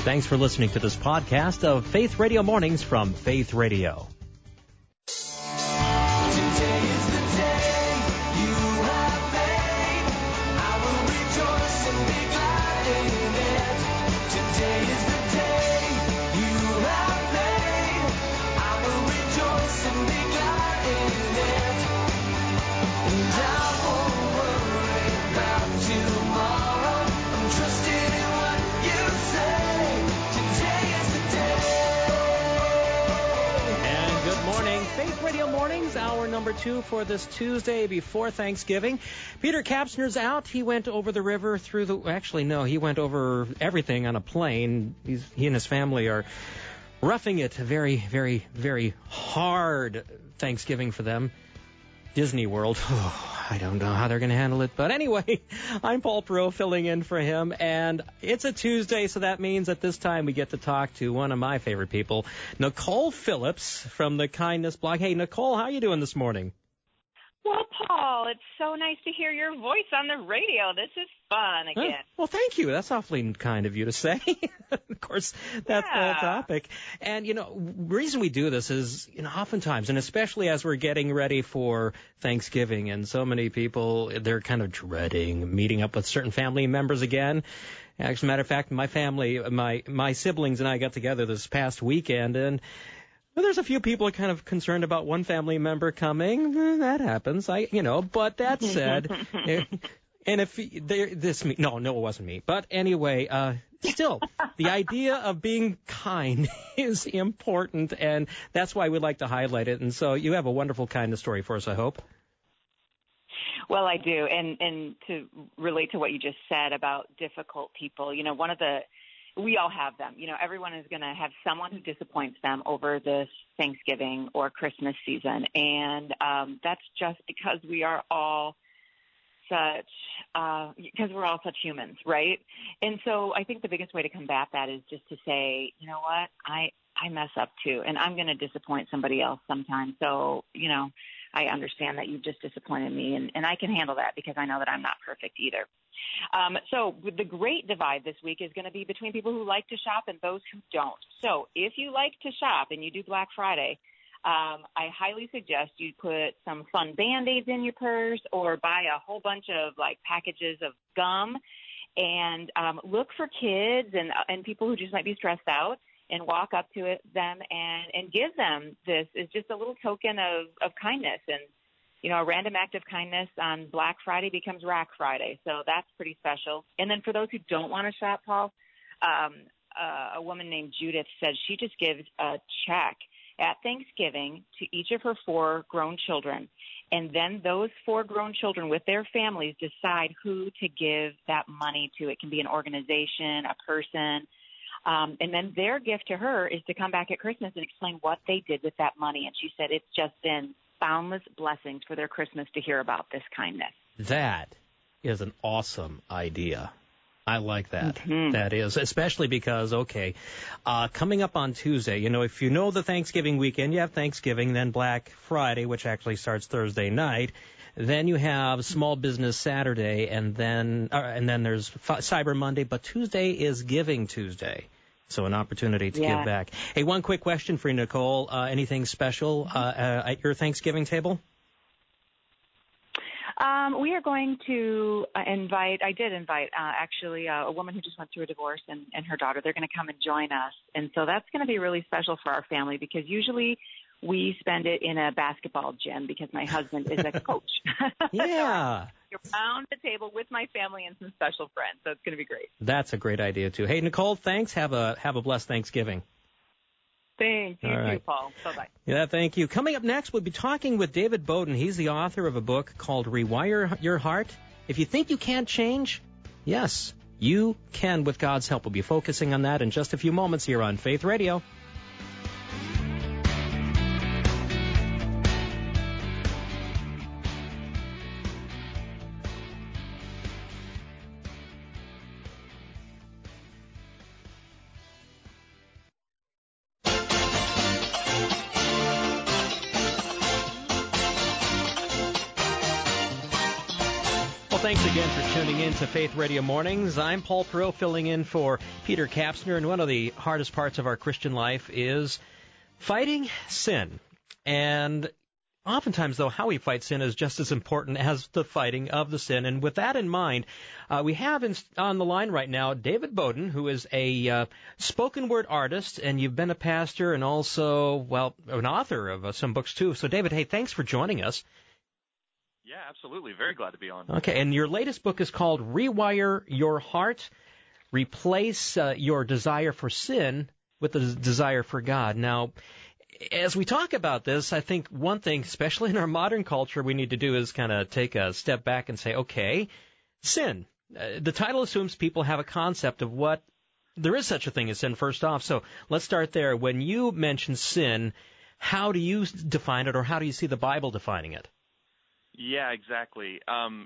Thanks for listening to this podcast of Faith Radio Mornings from Faith Radio. Hour number 2 for this Tuesday before Thanksgiving. Peter Kapsner's out. He went over the river he went over everything on a plane. He and his family are roughing it. Very, very, very hard Thanksgiving for them. Disney World. I don't know how they're going to handle it. But anyway, I'm Paul Perot filling in for him. And it's a Tuesday, so that means at this time we get to talk to one of my favorite people, Nicole Phillips from the Kindness blog. Hey, Nicole, how are you doing this morning? Well, Paul, it's so nice to hear your voice on the radio. This is fun again. Well, thank you. That's awfully kind of you to say. Of course, that's the whole topic. And, the reason we do this is, oftentimes, and especially as we're getting ready for Thanksgiving, and so many people, they're kind of dreading meeting up with certain family members again. As a matter of fact, my family, my siblings and I got together this past weekend, and well, there's a few people are kind of concerned about one family member coming. That happens, But that said, and if no, it wasn't me. But anyway, still, the idea of being kind is important, and that's why we like to highlight it. And so you have a wonderful kindness story for us, I hope. Well, I do, and to relate to what you just said about difficult people, we all have them. Everyone is going to have someone who disappoints them over this Thanksgiving or Christmas season. And that's just because we are all such humans, right? And so I think the biggest way to combat that is just to say, you know what, I mess up too, and I'm going to disappoint somebody else sometimes. So, I understand that you've just disappointed me, and I can handle that because I know that I'm not perfect either. So the great divide this week is going to be between people who like to shop and those who don't. So if you like to shop and you do Black Friday, I highly suggest you put some fun Band-Aids in your purse or buy a whole bunch of packages of gum and look for kids and people who just might be stressed out and walk up to them and give them this is just a little token of kindness. And a random act of kindness on Black Friday becomes Rack Friday. So that's pretty special. And then for those who don't want to shop, Paul, a woman named Judith said she just gives a check at Thanksgiving to each of her 4 grown children. And then those 4 grown children with their families decide who to give that money to. It can be an organization, a person. And then their gift to her is to come back at Christmas and explain what they did with that money. And she said it's just been boundless blessings for their Christmas to hear about this kindness. That is an awesome idea. I like that. Mm-hmm. That is, especially because, coming up on Tuesday, if you know the Thanksgiving weekend, you have Thanksgiving, then Black Friday, which actually starts Thursday night. Then you have Small Business Saturday, and then there's Cyber Monday, but Tuesday is Giving Tuesday. So an opportunity to give back. Hey, one quick question for you, Nicole. Anything special at your Thanksgiving table? We are going to invite a woman who just went through a divorce and her daughter. They're going to come and join us. And so that's going to be really special for our family because usually we spend it in a basketball gym because my husband is a coach. Yeah. You're around the table with my family and some special friends, so it's going to be great. That's a great idea, too. Hey, Nicole, thanks. Have a blessed Thanksgiving. Thanks. You All too, right. Paul. Bye-bye. Yeah, thank you. Coming up next, we'll be talking with David Bowden. He's the author of a book called Rewire Your Heart. If you think you can't change, yes, you can with God's help. We'll be focusing on that in just a few moments here on Faith Radio. Thanks again for tuning in to Faith Radio Mornings. I'm Paul Perot filling in for Peter Kapsner, and one of the hardest parts of our Christian life is fighting sin. And oftentimes, though, how we fight sin is just as important as the fighting of the sin. And with that in mind, we have on the line right now David Bowden, who is a spoken word artist, and you've been a pastor and also, well, an author of some books, too. So, David, hey, thanks for joining us. Yeah, absolutely. Very glad to be on. Okay, and your latest book is called Rewire Your Heart, Replace Your Desire for Sin with the Desire for God. Now, as we talk about this, I think one thing, especially in our modern culture, we need to do is kind of take a step back and say, okay, sin. The title assumes people have a concept of what there is such a thing as sin, first off. So let's start there. When you mention sin, how do you define it, or how do you see the Bible defining it? Yeah, exactly.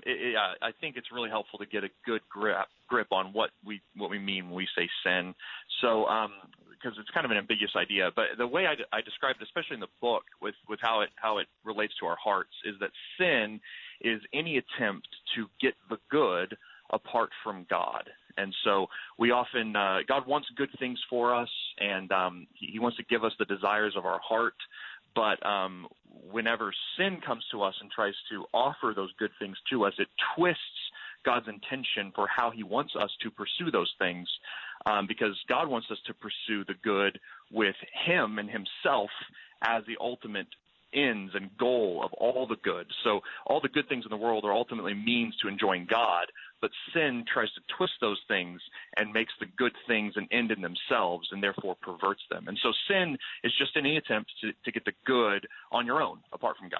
I think it's really helpful to get a good grip on what we mean when we say sin. So, because it's kind of an ambiguous idea, but the way I describe it, especially in the book, with how it relates to our hearts, is that sin is any attempt to get the good apart from God. And so we often God wants good things for us, and He wants to give us the desires of our heart. But whenever sin comes to us and tries to offer those good things to us, it twists God's intention for how He wants us to pursue those things, because God wants us to pursue the good with Him and Himself as the ultimate ends and goal of all the good. So all the good things in the world are ultimately means to enjoying God, but sin tries to twist those things and makes the good things an end in themselves and therefore perverts them. And so sin is just any attempt to get the good on your own, apart from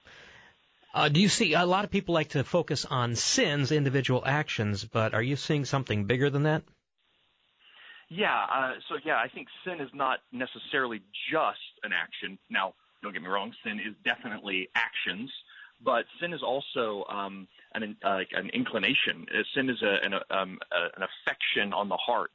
God. Do you see, a lot of people like to focus on sins, individual actions, but are you seeing something bigger than that? Yeah, I think sin is not necessarily just an action. Now, don't get me wrong, sin is definitely actions, but sin is also an inclination. Sin is an affection on the heart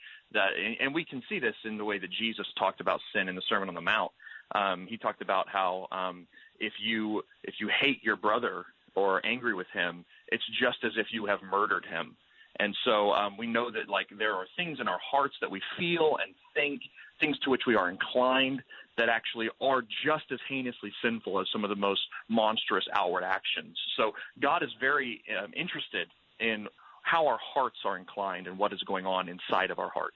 and we can see this in the way that Jesus talked about sin in the Sermon on the Mount. He talked about how if you hate your brother or are angry with him, it's just as if you have murdered him. And so we know that there are things in our hearts that we feel and think, things to which we are inclined, that actually are just as heinously sinful as some of the most monstrous outward actions. So God is very interested in how our hearts are inclined and what is going on inside of our hearts.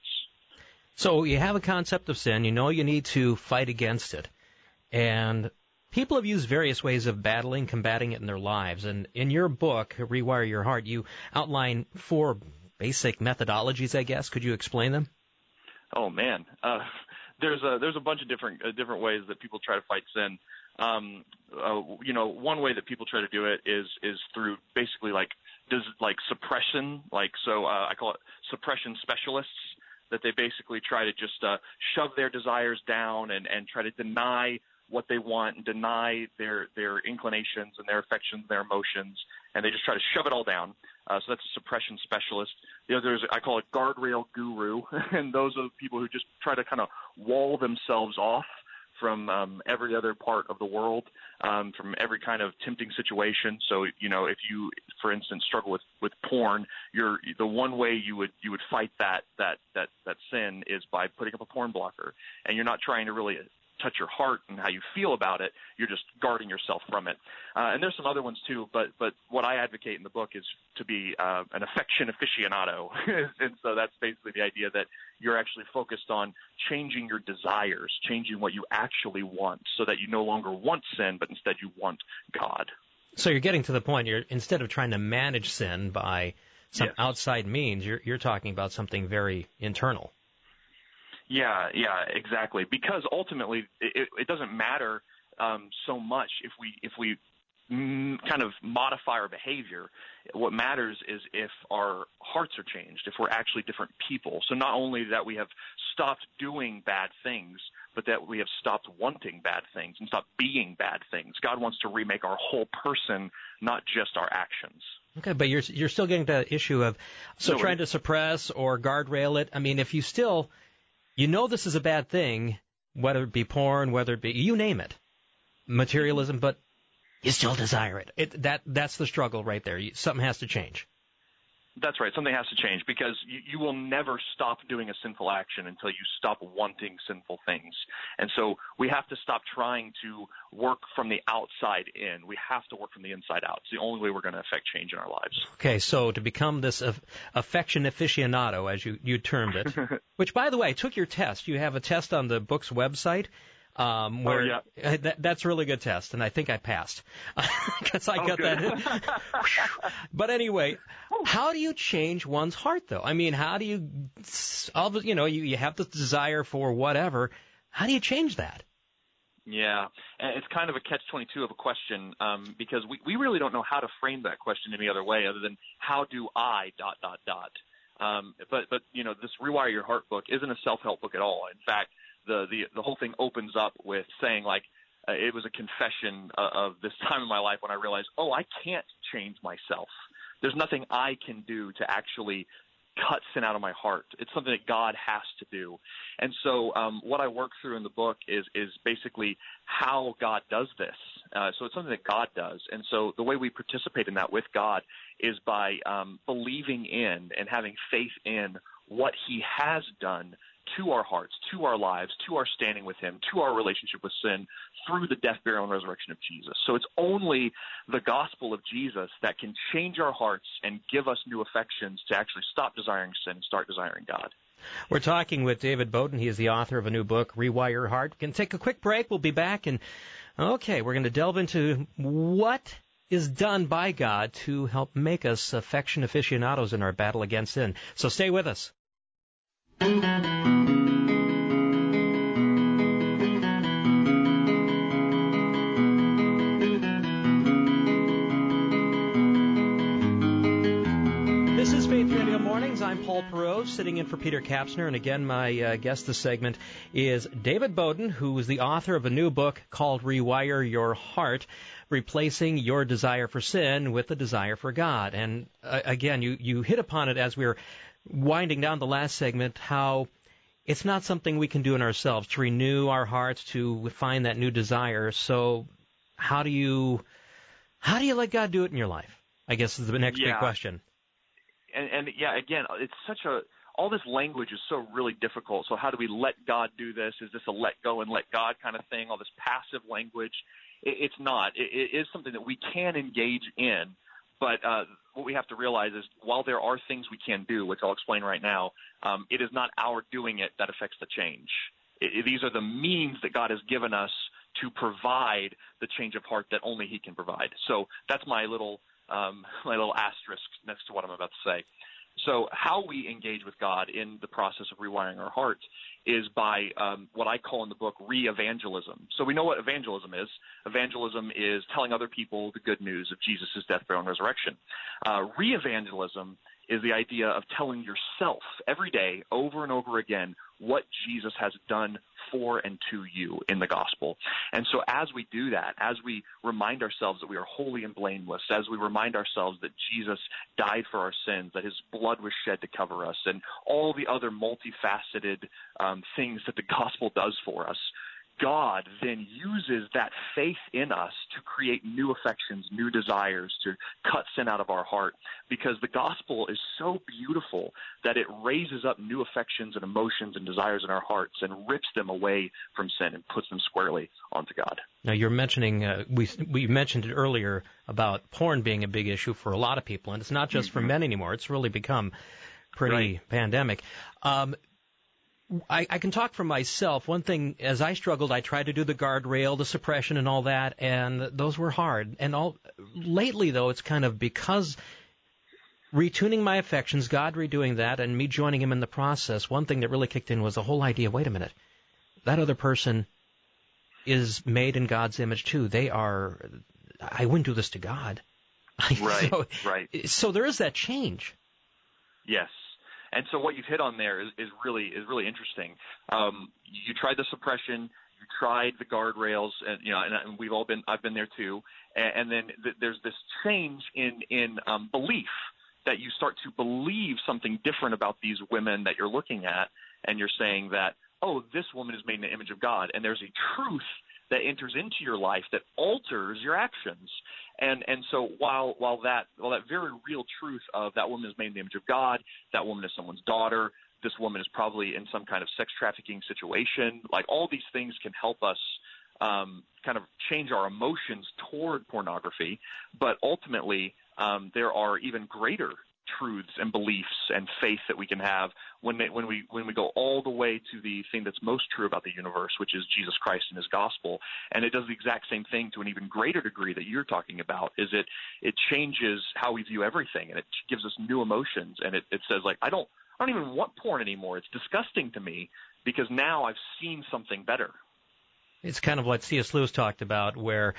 So you have a concept of sin. You know you need to fight against it. And people have used various ways of combating it in their lives. And in your book, Rewire Your Heart, you outline 4 basic methodologies, I guess. Could you explain them? Oh, man. There's a bunch of different ways that people try to fight sin. One way that people try to do it is through basically suppression. I call it suppression specialists, that they basically try to just shove their desires down and try to deny what they want and deny their inclinations and their affections, their emotions, and they just try to shove it all down. So that's a suppression specialist. The other is, I call it guardrail guru, and those are the people who just try to kind of wall themselves off from every other part of the world, from every kind of tempting situation. So, if you, for instance, struggle with porn, the one way you would fight that sin is by putting up a porn blocker, and you're not trying to really touch your heart and how you feel about it. You're just guarding yourself from it. And there's some other ones too, but what I advocate in the book is to be an affection aficionado. And so that's basically the idea that you're actually focused on changing your desires, changing what you actually want, so that you no longer want sin, but instead you want God. So you're getting to the point, instead of trying to manage sin by some outside means, you're talking about something very internal. Yeah, exactly. Because ultimately, it doesn't matter so much if we kind of modify our behavior. What matters is if our hearts are changed, if we're actually different people. So not only that we have stopped doing bad things, but that we have stopped wanting bad things and stopped being bad things. God wants to remake our whole person, not just our actions. Okay, but you're still getting to the issue of trying to suppress or guardrail it. I mean, if you still, this is a bad thing, whether it be porn, whether it be, you name it, materialism, but you still desire it. That's the struggle right there. Something has to change. That's right. Something has to change because you will never stop doing a sinful action until you stop wanting sinful things. And so we have to stop trying to work from the outside in. We have to work from the inside out. It's the only way we're going to affect change in our lives. Okay, so to become this affection aficionado, as you termed it, which, by the way, I took your test. You have a test on the book's website. Where that's a really good test, and I think I passed because I got good. that. But anyway, how do you change one's heart, though? I mean, how do you, you have this desire for whatever. How do you change that? Yeah, and it's kind of a catch-22 of a question because we really don't know how to frame that question any other way other than how do I ... But this Rewire Your Heart book isn't a self-help book at all. In fact, the whole thing opens up with saying, like, it was a confession of this time in my life when I realized, I can't change myself. There's nothing I can do to actually cut sin out of my heart. It's something that God has to do. And so what I work through in the book is basically how God does this. So it's something that God does. And so the way we participate in that with God is by believing in and having faith in what he has done to our hearts, to our lives, to our standing with him, to our relationship with sin through the death, burial, and resurrection of Jesus. So it's only the gospel of Jesus that can change our hearts and give us new affections to actually stop desiring sin and start desiring God. We're talking with David Bowden. He is the author of a new book, Rewire Your Heart. We can take a quick break. We'll be back. And, we're going to delve into what is done by God to help make us affection aficionados in our battle against sin. So stay with us. This is Faith Radio Mornings. I'm Paul Perot, sitting in for Peter Kapsner. And again, my guest this segment is David Bowden, who is the author of a new book called Rewire Your Heart, replacing your desire for sin with the desire for God. And again, you hit upon it as we were winding down the last segment, how it's not something we can do in ourselves to renew our hearts, to find that new desire. So how do you let God do it in your life? I guess is the next big question. And again, it's all this language is so really difficult. So how do we let God do this? Is this a let go and let God kind of thing? All this passive language. It's not. It is something that we can engage in. But what we have to realize is while there are things we can do, which I'll explain right now, it is not our doing it that affects the change. These are the means that God has given us to provide the change of heart that only he can provide. So that's my little asterisk next to what I'm about to say. So how we engage with God in the process of rewiring our hearts is by what I call in the book re-evangelism. So we know what evangelism is. Evangelism is telling other people the good news of Jesus' death, burial, and resurrection. Re-evangelism is the idea of telling yourself every day over and over again what Jesus has done for and to you in the gospel. And so as we do that, as we remind ourselves that we are holy and blameless, as we remind ourselves that Jesus died for our sins, that his blood was shed to cover us, and all the other multifaceted things that the gospel does for us, God then uses that faith in us to create new affections, new desires, to cut sin out of our heart, because the gospel is so beautiful that it raises up new affections and emotions and desires in our hearts and rips them away from sin and puts them squarely onto God. Now, you're mentioning, we mentioned it earlier about porn being a big issue for a lot of people, and it's not just for men anymore. It's really become pretty pandemic. I can talk for myself. One thing, as I struggled, I tried to do the guardrail, the suppression, and all that, and those were hard. And lately, though, it's kind of because retuning my affections, God redoing that, and me joining him in the process, one thing that really kicked in was the whole idea, wait a minute, that other person is made in God's image, too. I wouldn't do this to God. Right. So there is that change. Yes. And so what you've hit on there is really interesting. You tried the suppression, you tried the guardrails, and I've been there too. And then there's this change in belief that you start to believe something different about these women that you're looking at, and you're saying that, oh, this woman is made in the image of God, and there's a truth that enters into your life that alters your actions. And so while that very real truth of that woman is made in the image of God, that woman is someone's daughter, this woman is probably in some kind of sex trafficking situation, like all these things can help us kind of change our emotions toward pornography. But ultimately, there are even greater truths and beliefs and faith that we can have when we go all the way to the thing that's most true about the universe, which is Jesus Christ and his gospel. And it does the exact same thing to an even greater degree that you're talking about, is it changes how we view everything, and it gives us new emotions. And it says, like, I don't even want porn anymore. It's disgusting to me because now I've seen something better. It's kind of what C.S. Lewis talked about, where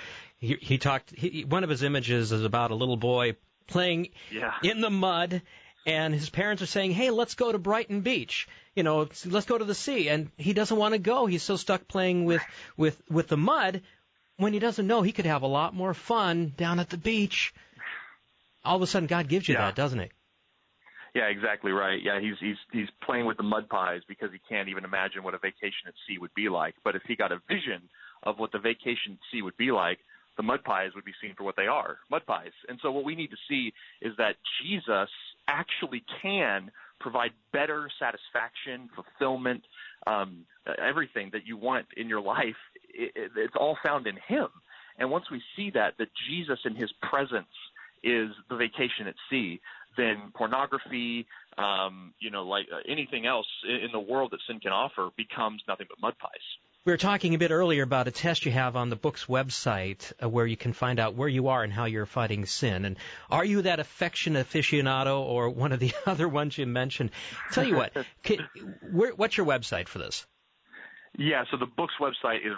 one of his images is about a little boy playing in the mud, and his parents are saying, hey, let's go to Brighton Beach, let's go to the sea, and he doesn't want to go. He's so stuck playing with the mud when he doesn't know he could have a lot more fun down at the beach. All of a sudden, God gives you that, doesn't he? Yeah, exactly right. Yeah, he's playing with the mud pies because he can't even imagine what a vacation at sea would be like. But if he got a vision of what the vacation at sea would be like, the mud pies would be seen for what they are, mud pies. And so what we need to see is that Jesus actually can provide better satisfaction, fulfillment, everything that you want in your life. It's all found in him. And once we see that Jesus in his presence is the vacation at sea, then pornography, like anything else in the world that sin can offer becomes nothing but mud pies. We were talking a bit earlier about a test you have on the book's website where you can find out where you are and how you're fighting sin. And are you that affection aficionado or one of the other ones you mentioned? Tell you what, what's your website for this? Yeah, so the book's website is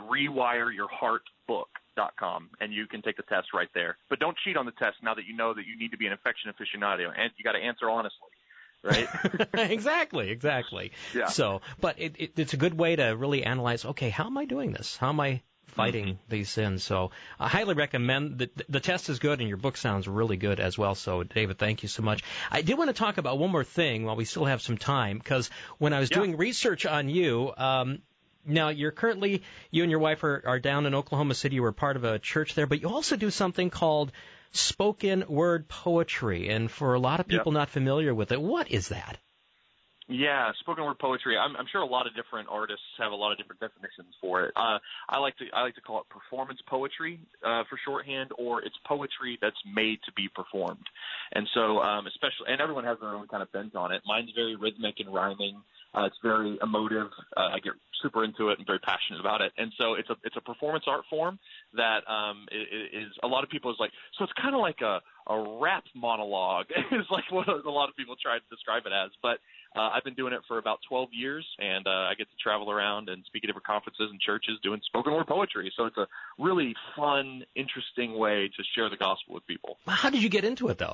rewireyourheartbook.com, and you can take the test right there. But don't cheat on the test now that you know that you need to be an affection aficionado, and you got to answer honestly. Right? Exactly. Yeah. So, but it's a good way to really analyze, okay, how am I doing this? How am I fighting these sins? So I highly recommend the test is good, and your book sounds really good as well. So, David, thank you so much. I did want to talk about one more thing while we still have some time, because when I was doing research on you, now you're currently, you and your wife are down in Oklahoma City. You were part of a church there, but you also do something called spoken word poetry, and for a lot of people not familiar with it, what is that? Yeah, spoken word poetry. I'm sure a lot of different artists have a lot of different definitions for it. I like to call it performance poetry for shorthand, or it's poetry that's made to be performed. And so, especially, and everyone has their own kind of bent on it. Mine's very rhythmic and rhyming. It's very emotive. I get super into it and very passionate about it. And so it's a performance art form that is a lot of people is like, so it's kind of like a rap monologue is like what a lot of people try to describe it as. But I've been doing it for about 12 years, and I get to travel around and speak at different conferences and churches doing spoken word poetry. So it's a really fun, interesting way to share the gospel with people. How did you get into it, though?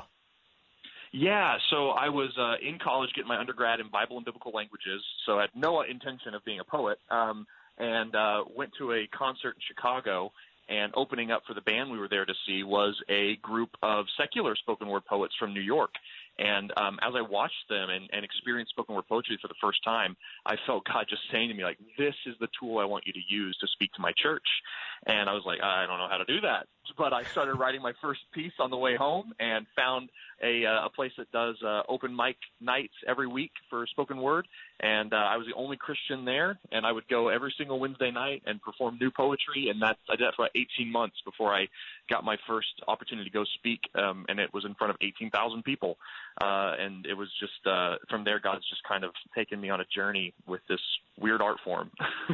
Yeah, so I was in college getting my undergrad in Bible and Biblical Languages, so I had no intention of being a poet, and went to a concert in Chicago, and opening up for the band we were there to see was a group of secular spoken word poets from New York. And as I watched them and experienced spoken word poetry for the first time, I felt God just saying to me, like, this is the tool I want you to use to speak to my church. And I was like, I don't know how to do that. But I started writing my first piece on the way home and found a place that does open mic nights every week for spoken word. And I was the only Christian there, and I would go every single Wednesday night and perform new poetry. And I did that for 18 months before I got my first opportunity to go speak, and it was in front of 18,000 people. And it was just from there, God's just kind of taken me on a journey with this weird art form.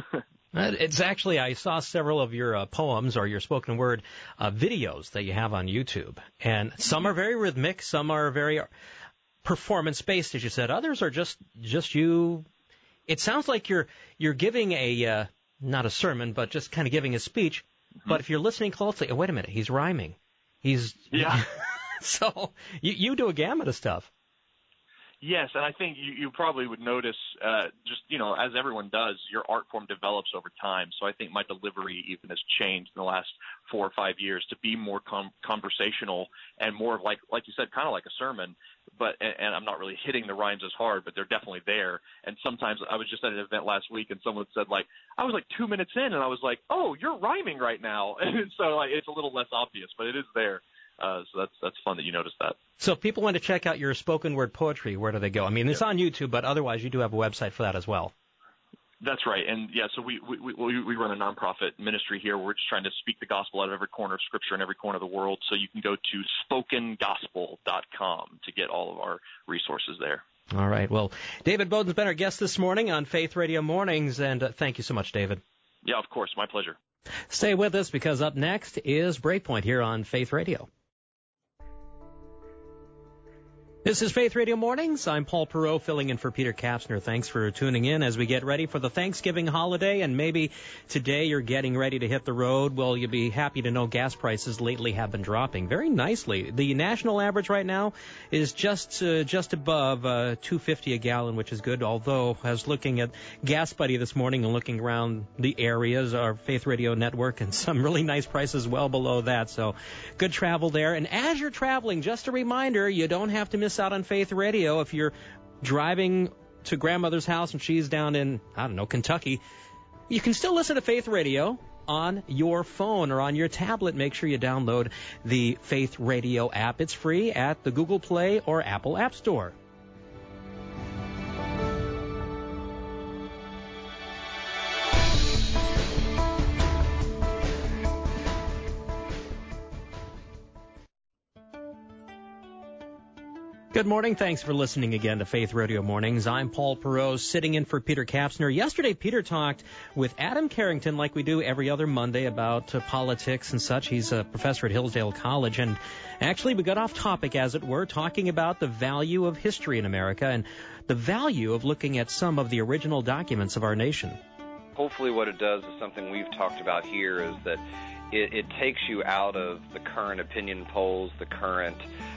It's actually, I saw several of your poems or your spoken word videos that you have on YouTube, and some are very rhythmic, some are very performance-based, as you said. Others are just you. It sounds like you're giving a, not a sermon, but just kind of giving a speech. Mm-hmm. But if you're listening closely, oh, wait a minute, he's rhyming. Yeah. So you do a gamut of stuff. Yes, and I think you probably would notice, just, as everyone does, your art form develops over time. So I think my delivery even has changed in the last 4 or 5 years to be more conversational and more of like you said, kind of like a sermon. And I'm not really hitting the rhymes as hard, but they're definitely there. And sometimes I was just at an event last week, and someone said, I was 2 minutes in, and I was like, oh, you're rhyming right now. And so it's a little less obvious, but it is there. So that's fun that you noticed that. So if people want to check out your spoken word poetry, where do they go? I mean, it's on YouTube, but otherwise you do have a website for that as well. That's right. And so we run a nonprofit ministry here. We're just trying to speak the gospel out of every corner of Scripture in every corner of the world. So you can go to spokengospel.com to get all of our resources there. All right. Well, David Bowden's been our guest this morning on Faith Radio Mornings, and thank you so much, David. Yeah, of course. My pleasure. Stay with us, because up next is Breakpoint here on Faith Radio. This is Faith Radio Mornings. I'm Paul Perot, filling in for Peter Kapsner. Thanks for tuning in as we get ready for the Thanksgiving holiday, and maybe today you're getting ready to hit the road. Well, you'll be happy to know gas prices lately have been dropping very nicely. The national average right now is just above $2.50 a gallon, which is good, although I was looking at Gas Buddy this morning and looking around the areas, our Faith Radio network, and some really nice prices well below that, so good travel there. And as you're traveling, just a reminder, you don't have to miss out on Faith Radio. If you're driving to grandmother's house and she's down in, Kentucky, you can still listen to Faith Radio on your phone or on your tablet. Make sure you download the Faith Radio app. It's free at the Google Play or Apple App Store. Good morning. Thanks for listening again to Faith Radio Mornings. I'm Paul Perot, sitting in for Peter Kapsner. Yesterday, Peter talked with Adam Carrington, like we do every other Monday, about politics and such. He's a professor at Hillsdale College. And actually, we got off topic, as it were, talking about the value of history in America and the value of looking at some of the original documents of our nation. Hopefully what it does is something we've talked about here, is that it takes you out of the current opinion polls, the current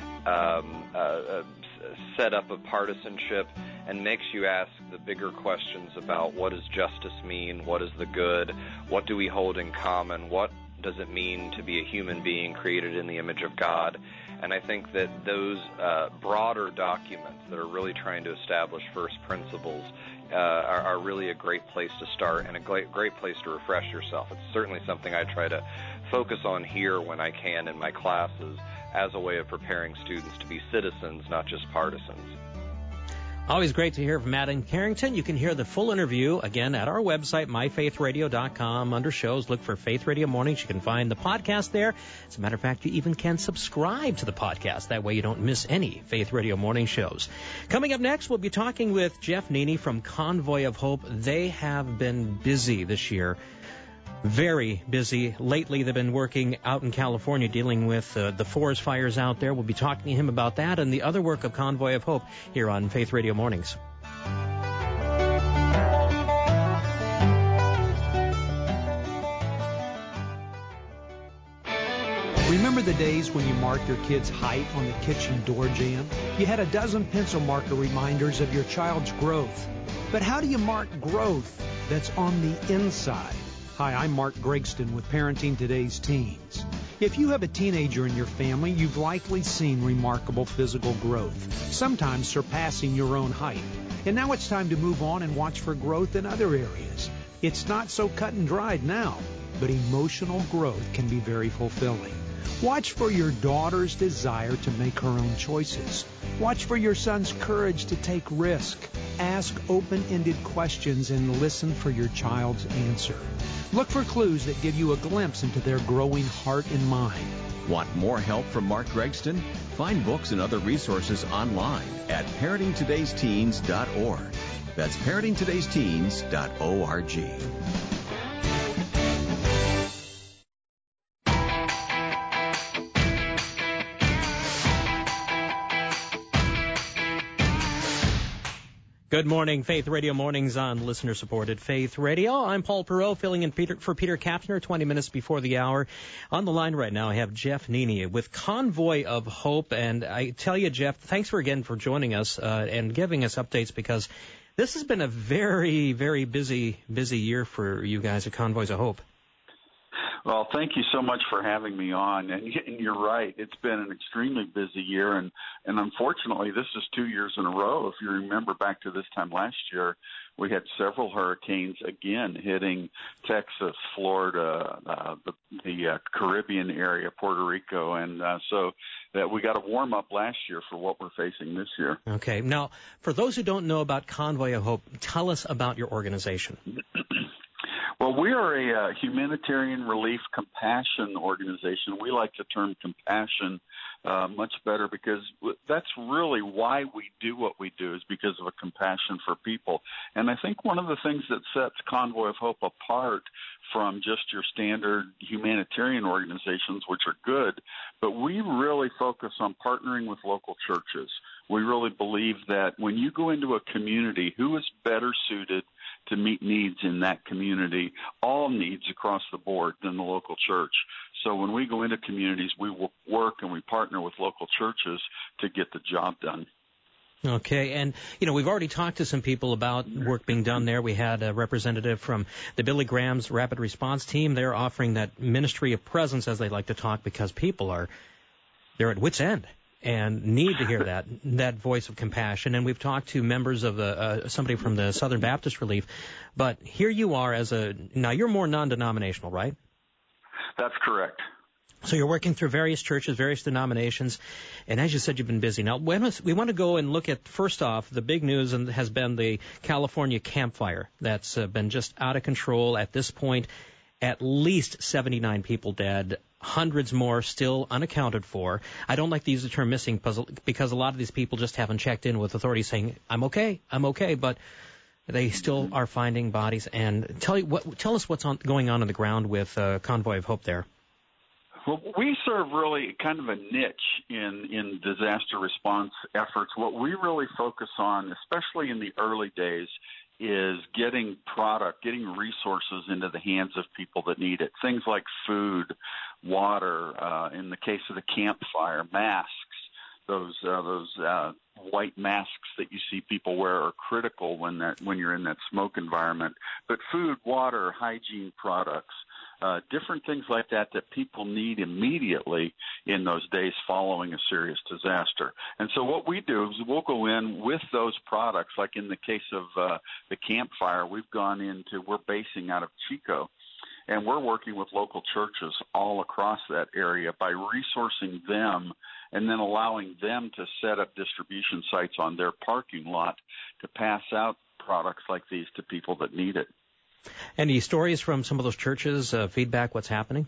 setup of partisanship, and makes you ask the bigger questions about what does justice mean, what is the good, what do we hold in common, what does it mean to be a human being created in the image of God. And I think that those broader documents that are really trying to establish first principles are really a great place to start and a great place to refresh yourself. It's certainly something I try to focus on here when I can in my classes, as a way of preparing students to be citizens, not just partisans. Always great to hear from Adam Carrington. You can hear the full interview, again, at our website, myfaithradio.com. Under shows, look for Faith Radio Mornings. You can find the podcast there. As a matter of fact, you even can subscribe to the podcast. That way you don't miss any Faith Radio Morning shows. Coming up next, we'll be talking with Jeff Neeney from Convoy of Hope. They have been busy this year. Very busy. Lately, they've been working out in California dealing with the forest fires out there. We'll be talking to him about that and the other work of Convoy of Hope here on Faith Radio Mornings. Remember the days when you marked your kid's height on the kitchen door jamb? You had a dozen pencil marker reminders of your child's growth. But how do you mark growth that's on the inside? Hi, I'm Mark Gregston with Parenting Today's Teens. If you have a teenager in your family, you've likely seen remarkable physical growth, sometimes surpassing your own height. And now it's time to move on and watch for growth in other areas. It's not so cut and dried now, but emotional growth can be very fulfilling. Watch for your daughter's desire to make her own choices. Watch for your son's courage to take risk. Ask open-ended questions and listen for your child's answer. Look for clues that give you a glimpse into their growing heart and mind. Want more help from Mark Gregston? Find books and other resources online at parentingtodaysteens.org. That's parentingtodaysteens.org. Good morning, Faith Radio Mornings on listener-supported Faith Radio. I'm Paul Perot, filling in for Peter Kapsner, 20 minutes before the hour. On the line right now, I have Jeff Nini with Convoy of Hope. And I tell you, Jeff, thanks again for joining us and giving us updates, because this has been a very, very busy year for you guys at Convoys of Hope. Well, thank you so much for having me on. And you're right. It's been an extremely busy year. And unfortunately, this is 2 years in a row. If you remember back to this time last year, we had several hurricanes again hitting Texas, Florida, the Caribbean area, Puerto Rico. And so that we got a warm up last year for what we're facing this year. Okay. Now, for those who don't know about Convoy of Hope, tell us about your organization. Well, we are a humanitarian relief compassion organization. We like the term compassion much better, because that's really why we do what we do, is because of a compassion for people. And I think one of the things that sets Convoy of Hope apart from just your standard humanitarian organizations, which are good, but we really focus on partnering with local churches. We really believe that when you go into a community, who is better suited to meet needs in that community, all needs across the board, than the local church. So when we go into communities, we will work and we partner with local churches to get the job done. Okay, and, we've already talked to some people about work being done there. We had a representative from the Billy Graham's Rapid Response Team. They're offering that ministry of presence, as they like to talk, because people they're at wit's end and need to hear that voice of compassion. And we've talked to members of somebody from the Southern Baptist Relief. But here you are now you're more non-denominational, right? That's correct. So you're working through various churches, various denominations, and as you said, you've been busy. Now, we want to go and look at, first off, the big news has been the California Camp Fire that's been just out of control at this point. At least 79 people dead, hundreds more still unaccounted for. I don't like to use the term missing puzzle, because a lot of these people just haven't checked in with authorities saying, I'm okay, but they still are finding bodies. And tell us what's going on the ground with Convoy of Hope there. Well, we serve really kind of a niche in disaster response efforts. What we really focus on, especially in the early days, is getting resources into the hands of people that need it. Things like food, water, in the case of the Camp Fire, masks. Those white masks that you see people wear are critical when you're in that smoke environment. But food, water, hygiene products, different things like that people need immediately in those days following a serious disaster. And so what we do is we'll go in with those products, like in the case of the Camp Fire, we're basing out of Chico, and we're working with local churches all across that area by resourcing them and then allowing them to set up distribution sites on their parking lot to pass out products like these to people that need it. Any stories from some of those churches, feedback, what's happening?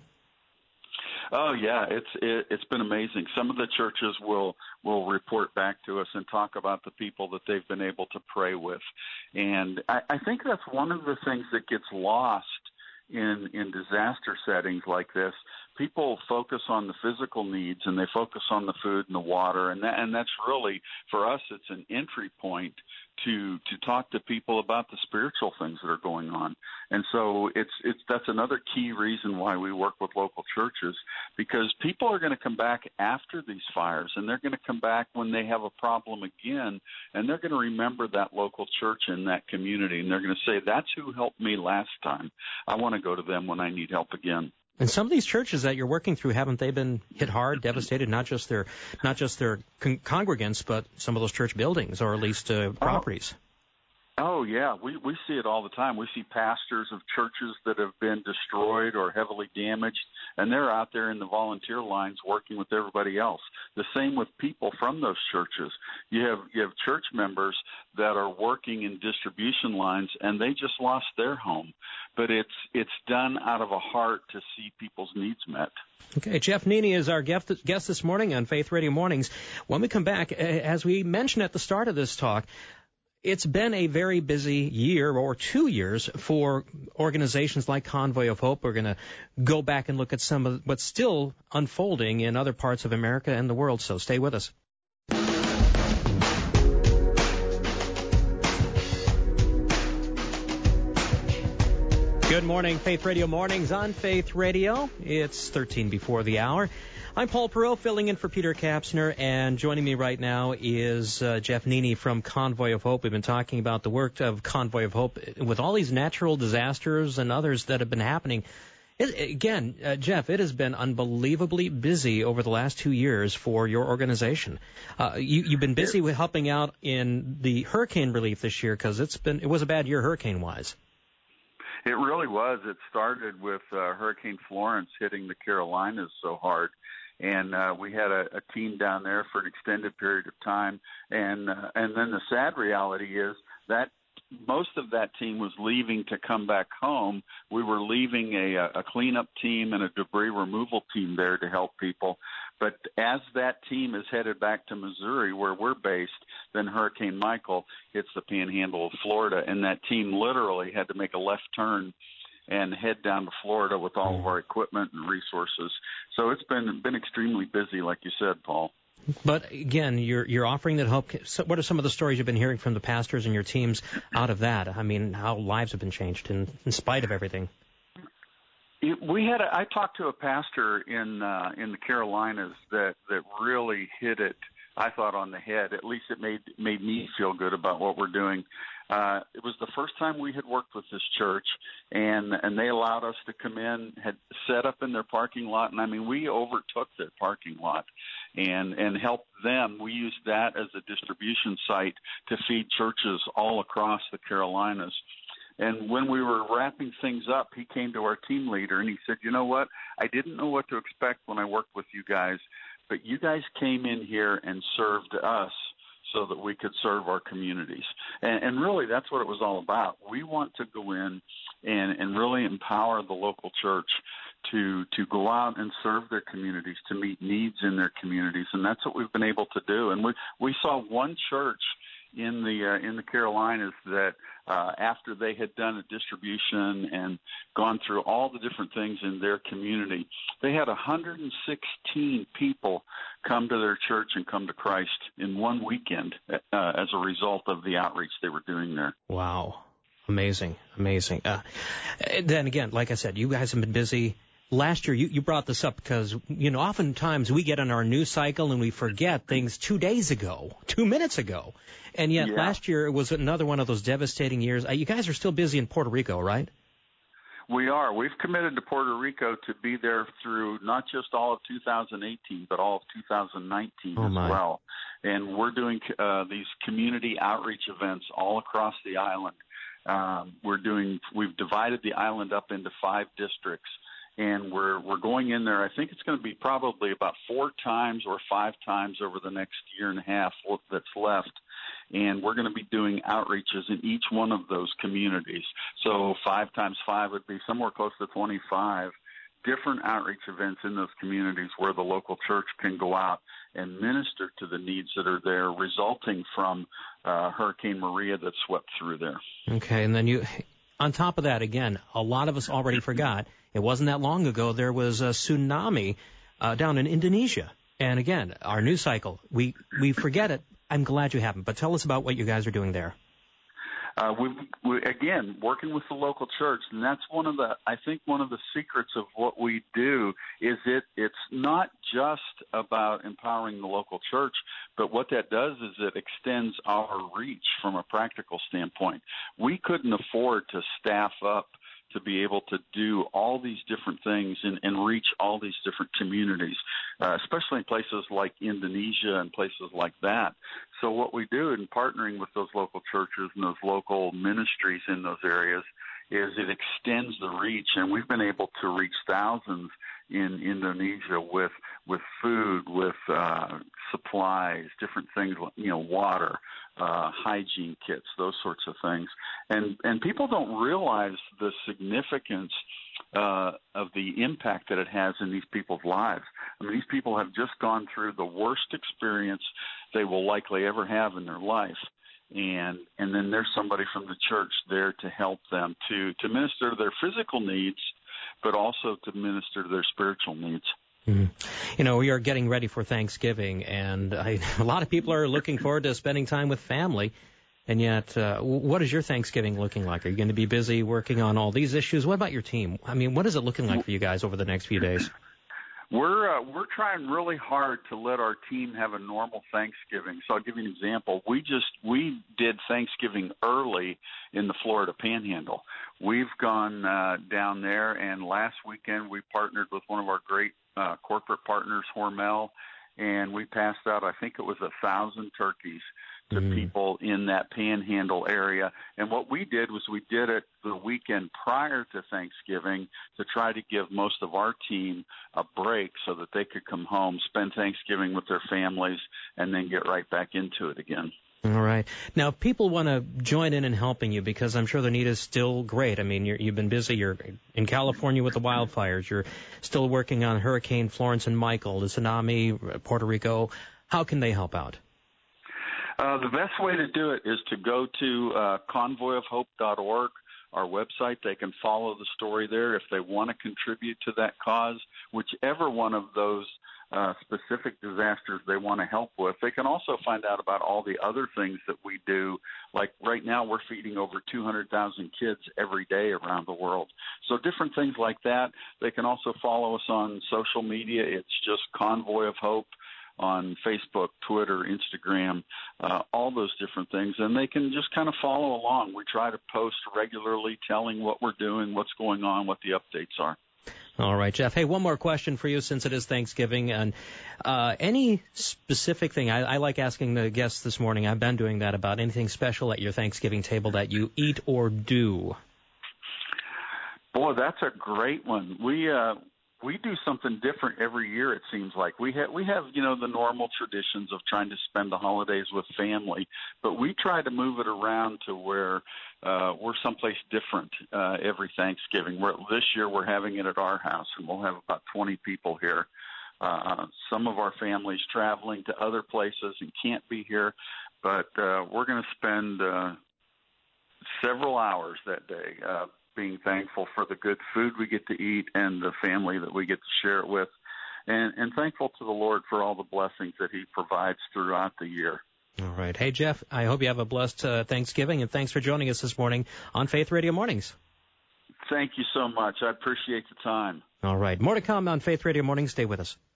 Oh, yeah, it's been amazing. Some of the churches will report back to us and talk about the people that they've been able to pray with. And I think that's one of the things that gets lost in disaster settings like this. People focus on the physical needs and they focus on the food and the water, and that's really, for us, it's an entry point to talk to people about the spiritual things that are going on. And so that's another key reason why we work with local churches, because people are going to come back after these fires, and they're going to come back when they have a problem again, and they're going to remember that local church in that community, and they're going to say, that's who helped me last time. I want to go to them when I need help again. And some of these churches that you're working through, haven't they been hit hard, devastated, not just their congregants, but some of those church buildings, or at least properties? Oh, yeah. We see it all the time. We see pastors of churches that have been destroyed or heavily damaged, and they're out there in the volunteer lines working with everybody else. The same with people from those churches. You have church members that are working in distribution lines, and they just lost their home. But it's done out of a heart to see people's needs met. Okay, Jeff Nini is our guest this morning on Faith Radio Mornings. When we come back, as we mentioned at the start of this talk, it's been a very busy year or 2 years for organizations like Convoy of Hope. We're going to go back and look at some of what's still unfolding in other parts of America and the world, so stay with us. Good morning, Faith Radio Mornings on Faith Radio. It's 13 before the hour. I'm Paul Perot, filling in for Peter Kapsner, and joining me right now is Jeff Nini from Convoy of Hope. We've been talking about the work of Convoy of Hope with all these natural disasters and others that have been happening. Jeff, it has been unbelievably busy over the last 2 years for your organization. You've been busy with helping out in the hurricane relief this year because it was a bad year hurricane-wise. It really was. It started with Hurricane Florence hitting the Carolinas so hard, and we had a team down there for an extended period of time. And then the sad reality is that most of that team was leaving to come back home. We were leaving a cleanup team and a debris removal team there to help people. But as that team is headed back to Missouri, where we're based, then Hurricane Michael hits the panhandle of Florida, and that team literally had to make a left turn and head down to Florida with all of our equipment and resources. So it's been extremely busy, like you said, Paul. But again, you're offering that hope. So what are some of the stories you've been hearing from the pastors and your teams out of that? I mean, how lives have been changed in spite of everything. I talked to a pastor in the Carolinas that really hit it, I thought, on the head. At least it made me feel good about what we're doing. It was the first time we had worked with this church, and they allowed us to come in, had set up in their parking lot, and I mean, we overtook their parking lot and helped them. We used that as a distribution site to feed churches all across the Carolinas. And when we were wrapping things up, he came to our team leader and he said, you know what, I didn't know what to expect when I worked with you guys, but you guys came in here and served us so that we could serve our communities. And really, that's what it was all about. We want to go in and really empower the local church to go out and serve their communities, to meet needs in their communities. And that's what we've been able to do. And we saw one church in the Carolinas that after they had done a distribution and gone through all the different things in their community, they had 116 people come to their church and come to Christ in one weekend as a result of the outreach they were doing there. Wow. Amazing. Then again, like I said, you guys have been busy. Last year, you brought this up because, oftentimes we get on our news cycle and we forget things 2 days ago, 2 minutes ago. And yet last year it was another one of those devastating years. You guys are still busy in Puerto Rico, right? We are. We've committed to Puerto Rico to be there through not just all of 2018, but all of 2019 as well. And we're doing these community outreach events all across the island. We've divided the island up into 5 districts. And we're going in there. I think it's going to be probably about 4 times or 5 times over the next year and a half that's left. And we're going to be doing outreaches in each one of those communities. So 5 times 5 would be somewhere close to 25 different outreach events in those communities where the local church can go out and minister to the needs that are there resulting from Hurricane Maria that swept through there. Okay, and then on top of that, again, a lot of us already forgot. It wasn't that long ago there was a tsunami down in Indonesia. And again, our news cycle, we forget it. I'm glad you haven't. But tell us about what you guys are doing there. We again, working with the local church, and that's one of the secrets of what we do is it's not just about empowering the local church, but what that does is it extends our reach from a practical standpoint. We couldn't afford to staff up to be able to do all these different things and reach all these different communities, especially in places like Indonesia and places like that. So what we do in partnering with those local churches and those local ministries in those areas is it extends the reach, and we've been able to reach thousands in Indonesia with food, with supplies, different things, water, hygiene kits, those sorts of things. And people don't realize the significance of the impact that it has in these people's lives. I mean, these people have just gone through the worst experience they will likely ever have in their life. And then there's somebody from the church there to help them to minister to their physical needs, but also to minister to their spiritual needs. Mm-hmm. We are getting ready for Thanksgiving, and a lot of people are looking forward to spending time with family. And yet, what is your Thanksgiving looking like? Are you going to be busy working on all these issues? What about your team? I mean, what is it looking like for you guys over the next few days? We're trying really hard to let our team have a normal Thanksgiving. So I'll give you an example. We did Thanksgiving early in the Florida Panhandle. We've gone down there, and last weekend we partnered with one of our great corporate partners, Hormel, and we passed out, I think it was 1,000 turkeys to people in that Panhandle area. And what we did was we did it the weekend prior to Thanksgiving to try to give most of our team a break so that they could come home, spend Thanksgiving with their families, and then get right back into it again. All right. Now, if people want to join in helping you, because I'm sure the need is still great. I mean, you've been busy. You're in California with the wildfires. You're still working on Hurricane Florence and Michael, the tsunami, Puerto Rico. How can they help out? The best way to do it is to go to convoyofhope.org, our website. They can follow the story there if they want to contribute to that cause, whichever one of those specific disasters they want to help with. They can also find out about all the other things that we do. Like right now, we're feeding over 200,000 kids every day around the world. So different things like that. They can also follow us on social media. It's just Convoy of Hope on Facebook, Twitter, Instagram, all those different things. And they can just kind of follow along. We try to post regularly telling what we're doing, what's going on, what the updates are. All right, Jeff. Hey, one more question for you since it is Thanksgiving. And any specific thing, I like asking the guests this morning, I've been doing that, about anything special at your Thanksgiving table that you eat or do? Boy, that's a great one. We do something different every year, it seems like. We have the normal traditions of trying to spend the holidays with family, but we try to move it around to where we're someplace different every Thanksgiving. This year we're having it at our house, and we'll have about 20 people here. Some of our families traveling to other places and can't be here, but we're going to spend several hours that day being thankful for the good food we get to eat and the family that we get to share it with, and thankful to the Lord for all the blessings that He provides throughout the year. All right. Hey, Jeff, I hope you have a blessed Thanksgiving, and thanks for joining us this morning on Faith Radio Mornings. Thank you so much. I appreciate the time. All right. More to come on Faith Radio Mornings. Stay with us.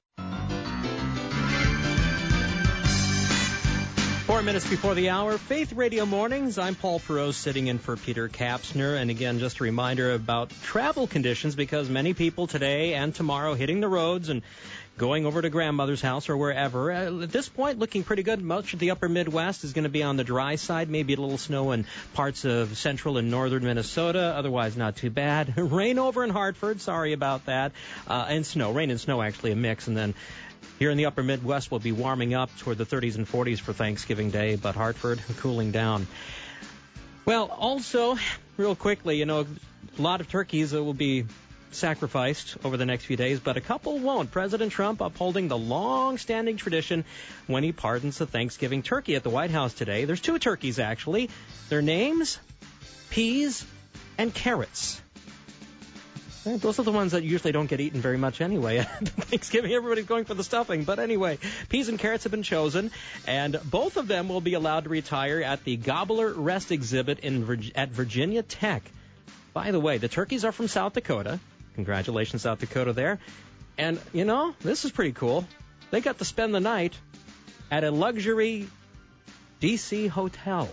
4 minutes before the hour, Faith Radio Mornings. I'm Paul Perot, sitting in for Peter Kapsner. And again, just a reminder about travel conditions, because many people today and tomorrow hitting the roads and going over to grandmother's house or wherever. At this point, looking pretty good. Much of the upper Midwest is going to be on the dry side, maybe a little snow in parts of central and northern Minnesota. Otherwise, not too bad. Rain over in Hartford. Sorry about that. And snow. Rain and snow, actually, a mix. And then here in the upper Midwest, we'll be warming up toward the 30s and 40s for Thanksgiving Day, but Hartford cooling down. Well, also, real quickly, a lot of turkeys will be sacrificed over the next few days, but a couple won't. President Trump upholding the long-standing tradition when he pardons the Thanksgiving turkey at the White House today. There's 2 turkeys, actually. Their names, peas and carrots. Those are the ones that usually don't get eaten very much anyway. At Thanksgiving, everybody's going for the stuffing. But anyway, peas and carrots have been chosen, and both of them will be allowed to retire at the Gobbler Rest exhibit at Virginia Tech. By the way, the turkeys are from South Dakota. Congratulations, South Dakota there. And, this is pretty cool. They got to spend the night at a luxury D.C. hotel.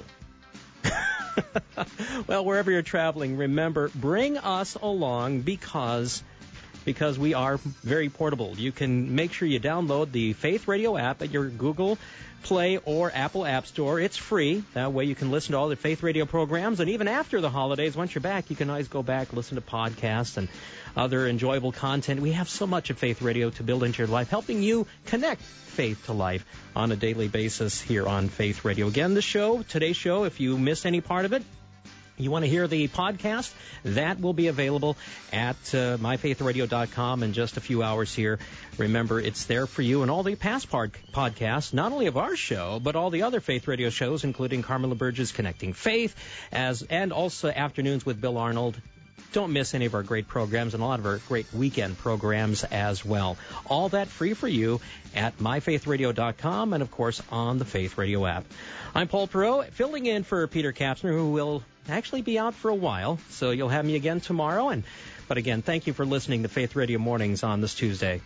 Well, wherever you're traveling, remember, bring us along because we are very portable. You can make sure you download the Faith Radio app at your Google Play or Apple App Store. It's free. That way you can listen to all the Faith Radio programs. And even after the holidays, once you're back, you can always go back, listen to podcasts and other enjoyable content. We have so much of Faith Radio to build into your life, helping you connect faith to life on a daily basis here on Faith Radio. Again, today's show, if you missed any part of it, you want to hear the podcast, that will be available at myfaithradio.com in just a few hours here. Remember, it's there for you and all the past podcasts, not only of our show, but all the other Faith Radio shows, including Carmela Burgess' Connecting Faith, and also Afternoons with Bill Arnold, don't miss any of our great programs and a lot of our great weekend programs as well. All that free for you at myfaithradio.com and, of course, on the Faith Radio app. I'm Paul Perot, filling in for Peter Kapsner, who will actually be out for a while, so you'll have me again tomorrow. But again, thank you for listening to Faith Radio Mornings on this Tuesday.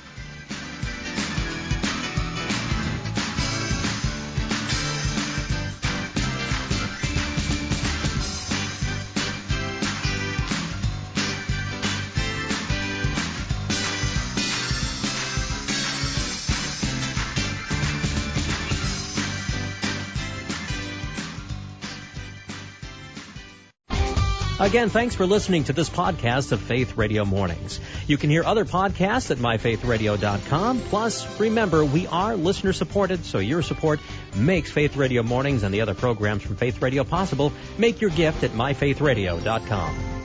Again, thanks for listening to this podcast of Faith Radio Mornings. You can hear other podcasts at myfaithradio.com. Plus, remember, we are listener-supported, so your support makes Faith Radio Mornings and the other programs from Faith Radio possible. Make your gift at myfaithradio.com.